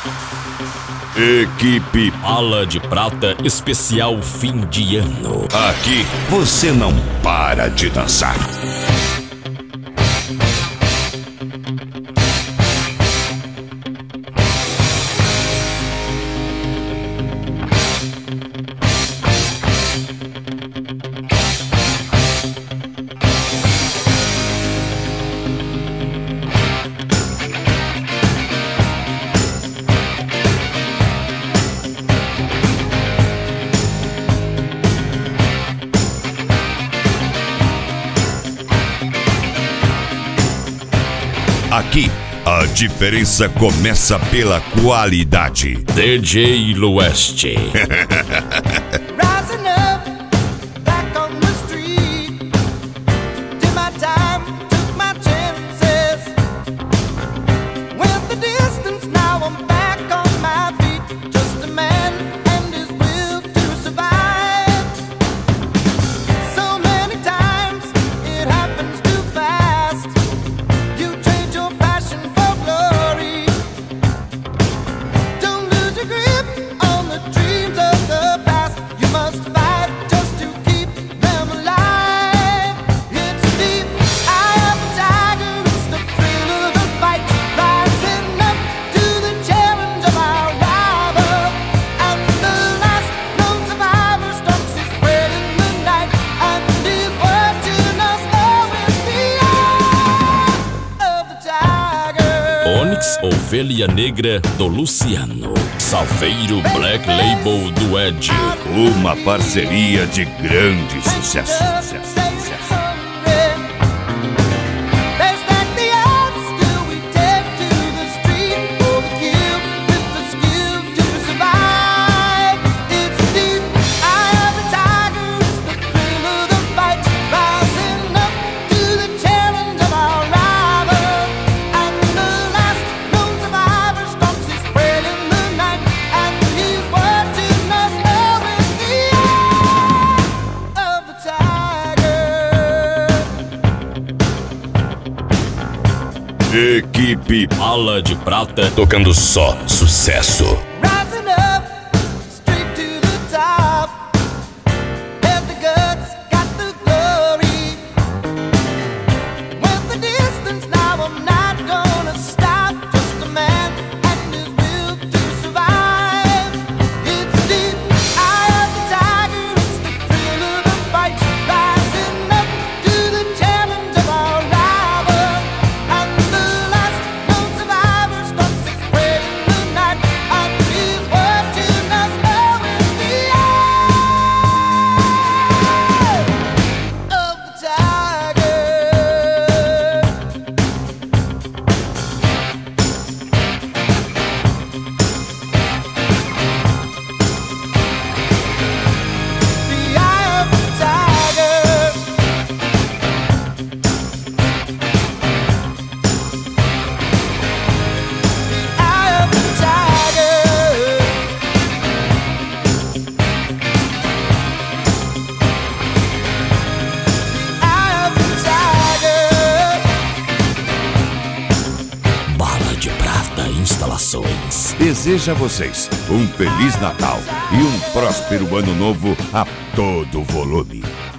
Equipe Bala de Prata especial fim de ano. Aqui você não para de dançar. Aqui, a diferença começa pela qualidade. DJ Lueste. Onyx, Ovelha Negra do Luciano. Salveiro Black Label do Ed. Uma parceria de grande sucesso. Equipe Bala de Prata tocando só sucesso. Instalações deseja a vocês um Feliz Natal e um próspero Ano Novo a todo volume.